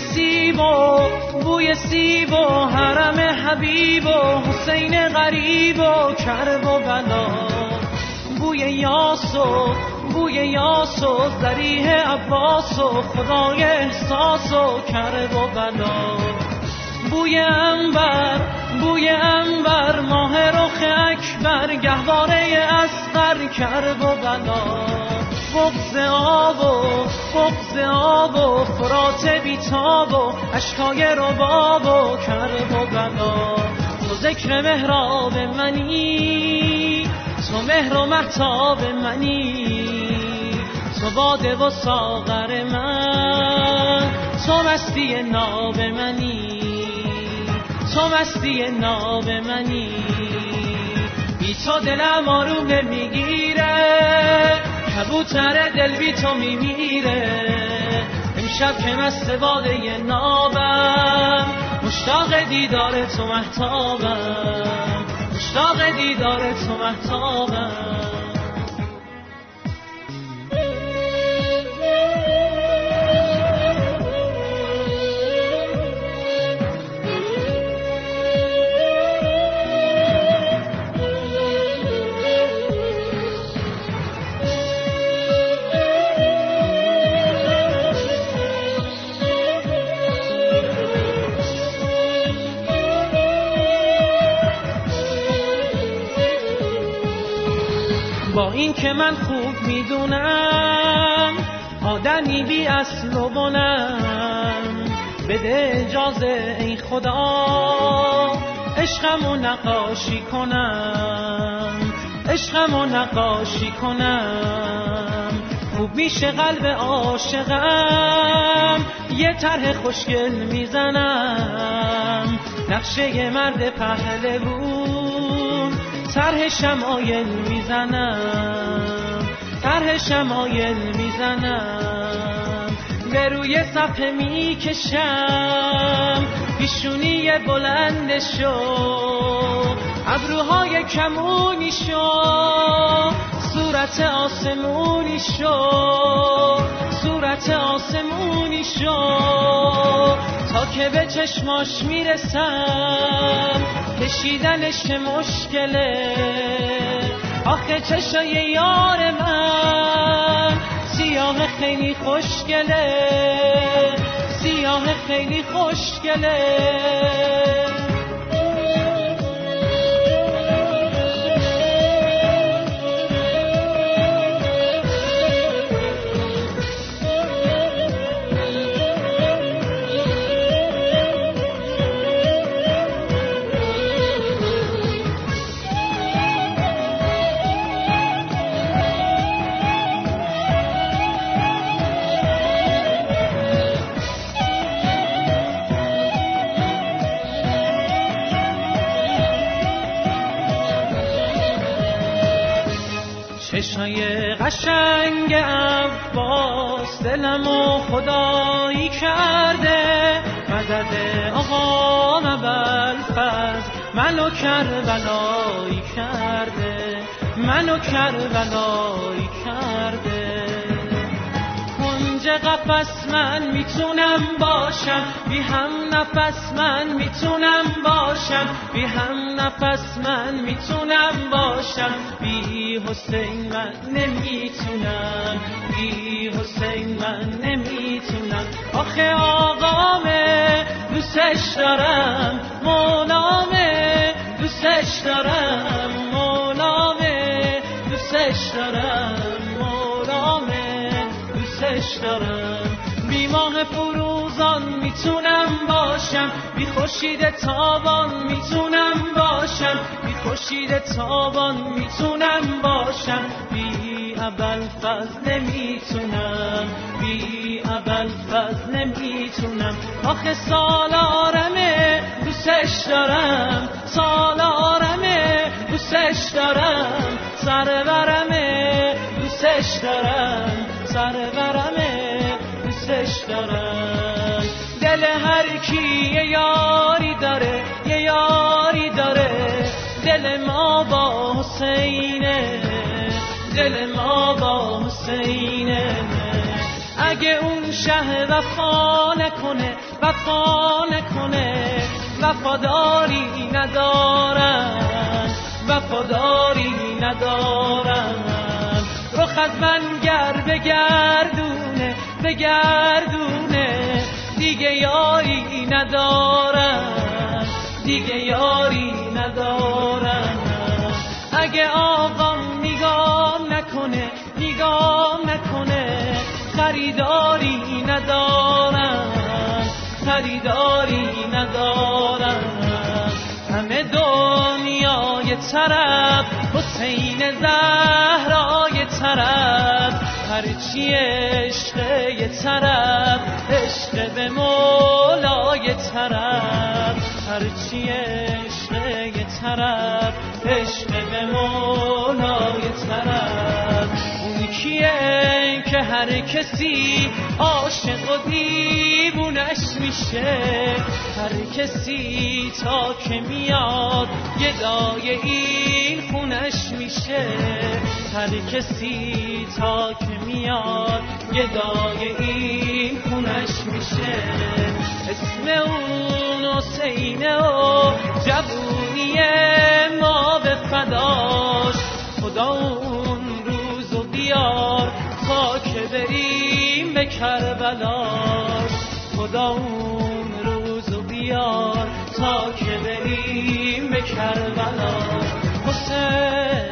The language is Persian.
نسیم و بوی سیب و حرم حبیب و حسین غریب و کرب و بلا، بوی یاس و ذریح عباس و خدای احساس و کرب و بلا، بوی انبر ماه رخ اکبر گهواره اصغر کرب و بلا، بغض آب و فرات بیتاب و اشکای رباب و کرب و بلا، تو ذکر محراب منی، تو مهر و مهتاب منی، تو باده و ساغر من، تو مستی ناب منی، تو مستی ناب منی، بی تو دلم آروم نمیگیره، کبوتر دل بی تو میمیره، امشب که مست باده نابم، مشتاق دیدار تو مهتابم، مشتاق دیدار تو مهتابم. با این که من خوب میدونم آدمی بی اصل و بنم، بده اجازه ای خدا عشقمو نقاشی کنم، عشقمو نقاشی کنم، خوب میشه قلب عاشقم، یه طرح خوشگل میزنم، نقشه مرد پهلوون طرح شمایل میزنم، طرح شمایل میزنم، به روی صفحه میکشم پیشونی بلندشو، ابروهای کمونیشو، صورت آسمونیشو، صورت آسمونیشو، تا که به چشماش میرسم کشیدنش که مشکله، آخه چشای یار من سیاه خیلی خوشگله، سیاه خیلی خوشگله. چشای قشنگ عباس دلمو خدایی کرده، مدد آقا ابوالفضل منو کربلایی کرده، منو کربلایی کرده. کنج قفس من میتونم باشم، بی هم نفس من میتونم باشم، بی هم نفس من میتونم باشم، بی حسین من نمیتونم، بی حسین من نمیتونم. آخه آقامه دوستش دارم، مولامه دوستش دارم، مولامه دوستش دارم، مولامه دوستش دارم. بی ماه فروزان میتونم باشم، بی خورشید تابان میتونم باشم، بی خورشید تابان میتونم باشم، بی ابوالفضل نمیتونم، بی ابوالفضل نمیتونم. آخه سالارمه دوستش دارم، سالارمه دوستش دارم، سرورمه دوستش دارم، سرورمه دوستش دارم. دل هر کی یه یاری داره، یه یاری داره، دل ما با حسینه، دل ما با حسینه. اگه اون شه وفا نکنه وفاداری ندارن رخ از من گر بگردونه دیگه یاری ندارن اگه آقام نگام نکنه خریداری ندارن همه دنیای طرف حسین زهرای طرف هرچی عشق طرف عشق به مولای طرف هرچی عشق طرف عشق به مولای طرف اون کیه که هر کسی عاشق و دیوونش میشه هر کسی تا که میاد گدای این خونش میشه هر کسی تا که میاد گدای این خونش میشه اسم اون حسینه و جوونی ما به فداش خدا اون روزو بیار تا که بریم به کربلاش خدا اون روزو بیار تا که بریم به کربلا حسین